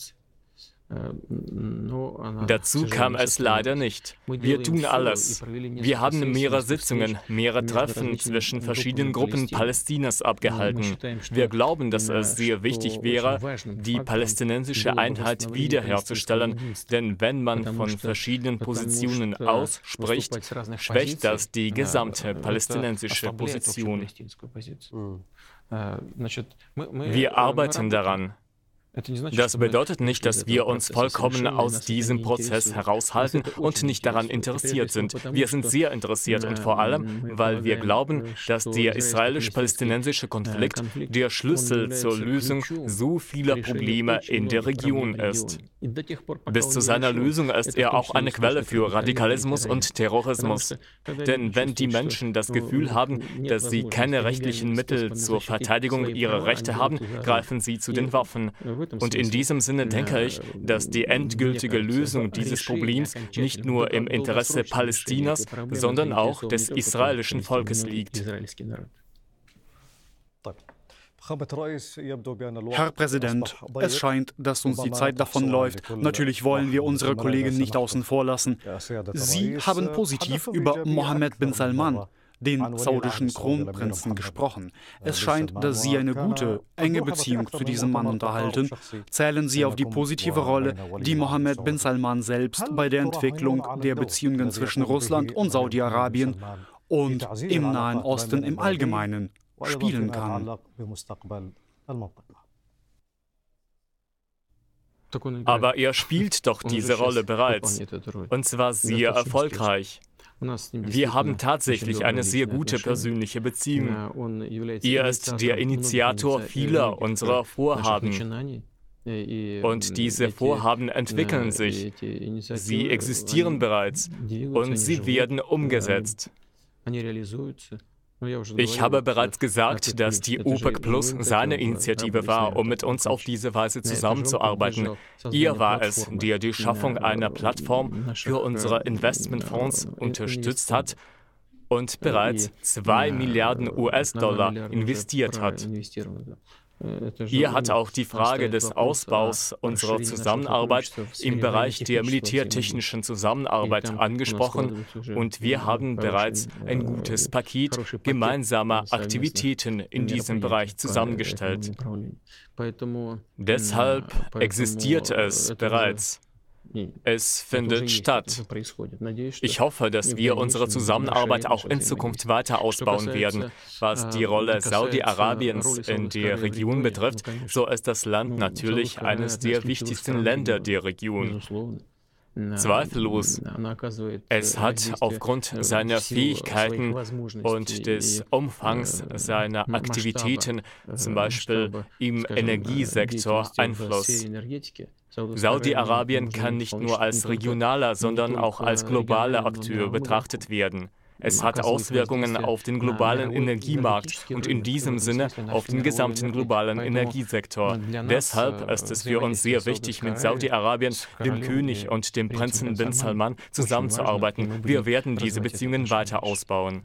Dazu kam es leider nicht. Wir tun alles. Wir haben mehrere Sitzungen, mehrere Treffen zwischen verschiedenen Gruppen Palästinas abgehalten. Wir glauben, dass es sehr wichtig wäre, die palästinensische Einheit wiederherzustellen, denn wenn man von verschiedenen Positionen ausspricht, schwächt das die gesamte palästinensische Position. Wir arbeiten daran. Das bedeutet nicht, dass wir uns vollkommen aus diesem Prozess heraushalten und nicht daran interessiert sind. Wir sind sehr interessiert und vor allem, weil wir glauben, dass der israelisch-palästinensische Konflikt der Schlüssel zur Lösung so vieler Probleme in der Region ist. Bis zu seiner Lösung ist er auch eine Quelle für Radikalismus und Terrorismus. Denn wenn die Menschen das Gefühl haben, dass sie keine rechtlichen Mittel zur Verteidigung ihrer Rechte haben, greifen sie zu den Waffen. Und in diesem Sinne denke ich, dass die endgültige Lösung dieses Problems nicht nur im Interesse Palästinas, sondern auch des israelischen Volkes liegt. Herr Präsident, es scheint, dass uns die Zeit davonläuft. Natürlich wollen wir unsere Kollegen nicht außen vor lassen. Sie haben positiv über Mohammed bin Salman, den saudischen Kronprinzen, gesprochen. Es scheint, dass Sie eine gute, enge Beziehung zu diesem Mann unterhalten. Zählen Sie auf die positive Rolle, die Mohammed bin Salman selbst bei der Entwicklung der Beziehungen zwischen Russland und Saudi-Arabien und im Nahen Osten im Allgemeinen spielen kann. Aber er spielt doch diese Rolle bereits, und zwar sehr erfolgreich. Wir haben tatsächlich eine sehr gute persönliche Beziehung. Er ist der Initiator vieler unserer Vorhaben. Und diese Vorhaben entwickeln sich. Sie existieren bereits und sie werden umgesetzt. Ich habe bereits gesagt, dass die OPEC Plus seine Initiative war, um mit uns auf diese Weise zusammenzuarbeiten. Er war es, der die Schaffung einer Plattform für unsere Investmentfonds unterstützt hat und bereits zwei Milliarden U S-Dollar investiert hat. Er hat auch die Frage des Ausbaus unserer Zusammenarbeit im Bereich der militärtechnischen Zusammenarbeit angesprochen und wir haben bereits ein gutes Paket gemeinsamer Aktivitäten in diesem Bereich zusammengestellt. Deshalb existiert es bereits. Es findet statt. Ich hoffe, dass wir unsere Zusammenarbeit auch in Zukunft weiter ausbauen werden. Was die Rolle Saudi-Arabiens in der Region betrifft, so ist das Land natürlich eines der wichtigsten Länder der Region. Zweifellos. Es hat aufgrund seiner Fähigkeiten und des Umfangs seiner Aktivitäten, zum Beispiel im Energiesektor, Einfluss. Saudi-Arabien kann nicht nur als regionaler, sondern auch als globaler Akteur betrachtet werden. Es hat Auswirkungen auf den globalen Energiemarkt und in diesem Sinne auf den gesamten globalen Energiesektor. Deshalb ist es für uns sehr wichtig, mit Saudi-Arabien, dem König und dem Prinzen bin Salman zusammenzuarbeiten. Wir werden diese Beziehungen weiter ausbauen.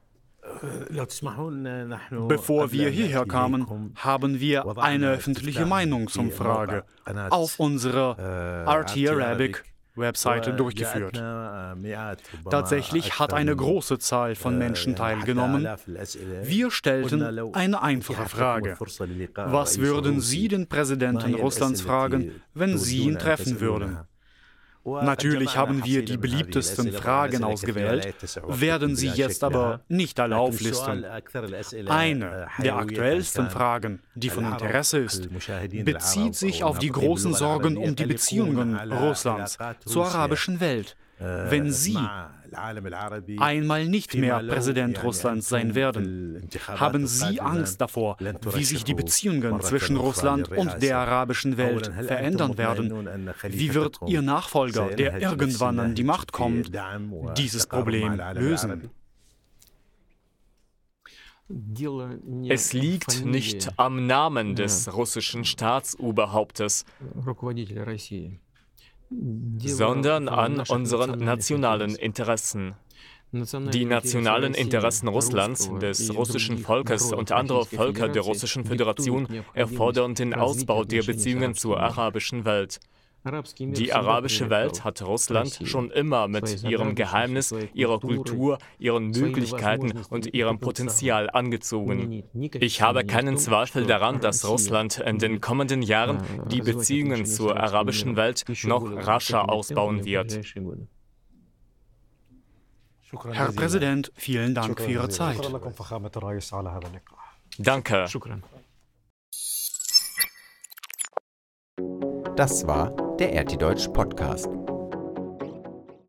Bevor wir hierher kamen, haben wir eine öffentliche Meinungsumfrage auf unserer R T Arabic Webseite durchgeführt. Tatsächlich hat eine große Zahl von Menschen teilgenommen. Wir stellten eine einfache Frage. Was würden Sie den Präsidenten Russlands fragen, wenn Sie ihn treffen würden? Natürlich haben wir die beliebtesten Fragen ausgewählt, werden sie jetzt aber nicht alle auflisten. Eine der aktuellsten Fragen, die von Interesse ist, bezieht sich auf die großen Sorgen um die Beziehungen Russlands zur arabischen Welt. Wenn Sie einmal nicht mehr Präsident Russlands sein werden, haben Sie Angst davor, wie sich die Beziehungen zwischen Russland und der arabischen Welt verändern werden? Wie wird Ihr Nachfolger, der irgendwann an die Macht kommt, dieses Problem lösen? Es liegt nicht am Namen des russischen Staatsoberhauptes, sondern an unseren nationalen Interessen. Die nationalen Interessen Russlands, des russischen Volkes und anderer Völker der Russischen Föderation erfordern den Ausbau der Beziehungen zur arabischen Welt. Die arabische Welt hat Russland schon immer mit ihrem Geheimnis, ihrer Kultur, ihren Möglichkeiten und ihrem Potenzial angezogen. Ich habe keinen Zweifel daran, dass Russland in den kommenden Jahren die Beziehungen zur arabischen Welt noch rascher ausbauen wird. Herr Präsident, vielen Dank für Ihre Zeit. Danke. Das war der R T Deutsch Podcast.